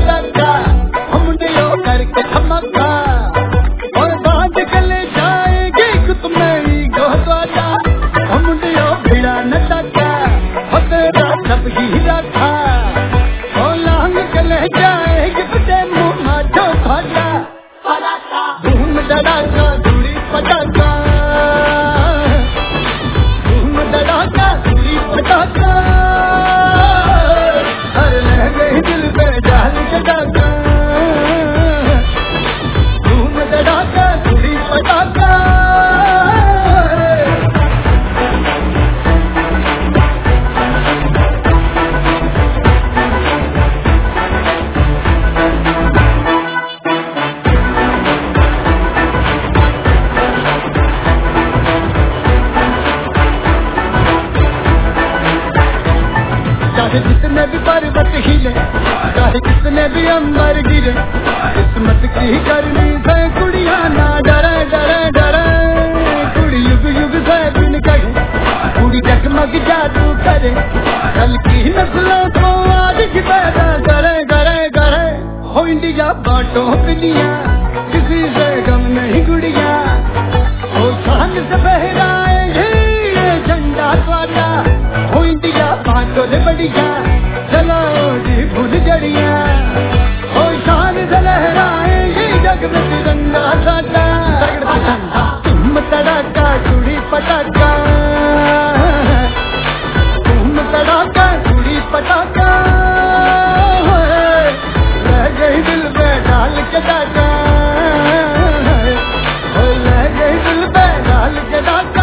पटाखा मुंडियों करके धमाका और बांध गले जाएगी कुछ नई गोदादा मुंडियों भिड़ा नटाका हो तेरा सब ही रखा और लांग गले जाएगी बड़े मुँह माथो भाटा धूम धड़ाका धूड़ी पटाखा धूम धड़ाका धूड़ी पटाखा हर रह गई दिल पे डाल के डाका धूम धड़ाका धूड़ी पटाखा चाहे जितने भी पर्वत हिले चाहे कितने भी अंबर गिरे किस्मत की करनी से कुड़िया ना डरे डरे डरे कुड़ी युग युग से दिन कहे कुड़ी जगमग जादू करे कल की नस्लों को आज की पैदा करे करे करे हो इंडिया बांटो पिलिया किसी से गम नहीं गुड़िया हो शान से बहराए झंडा स्वादा हो इंडिया बांटो रे बढ़िया चलाओ जी फूल जड़िया हो शान से लहराएंगे जग में तिरंगा साटा तुम तड़ाका चूड़ी पटाखा तुम तड़ाका चूड़ी पटाखा रह गई दिल पे डाल के डाका रह गई दिल पे डाल के डाका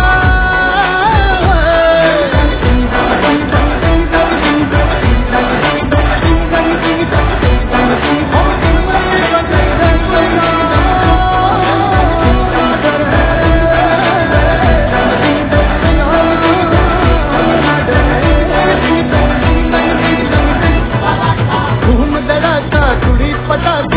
धूम धड़ाका चूड़ी पटाखा